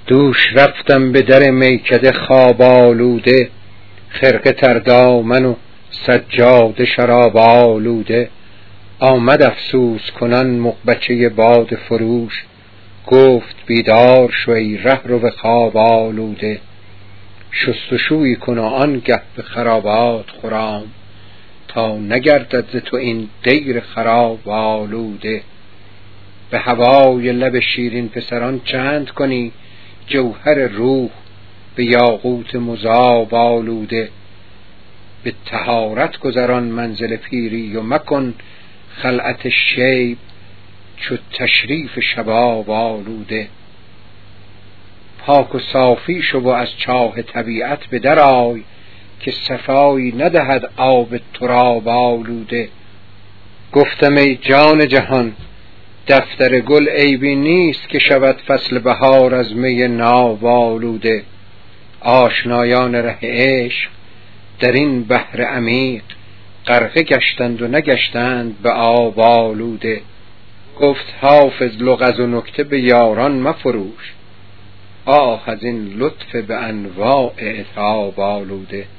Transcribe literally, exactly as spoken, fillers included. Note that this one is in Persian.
دوش رفتم به در میکده خواب آلوده، خرقه تر دامن و سجاده شراب آلوده. آمد افسوس کنان مغبچه باد فروش، گفت بیدار شو ای رهرو خواب آلوده. شست و شویی کن و آنگه به خرابات خرام، تا نگردد ز تو این دیر خراب آلوده. به هوای لب شیرین پسران چند کنی، جوهر روح به یاقوت مذاب آلوده. به طهارت گذران منزل پیری و مکن، خلعت شیب چو تشریف شباب آلوده. پاک و صافی شو و از چاه طبیعت به در آی، که صفایی ندهد آب تراب آلوده. گفتم ای جان جهان دفتر گل عیبی نیست، که شود فصل بهار از می ناب آلوده. آشنایان ره عشق در این بحر عمیق، غرقه گشتند و نگشتند به آب آلوده. گفت حافظ لغز و نکته به یاران مفروش، آه از این لطف به انواع عتاب آلوده.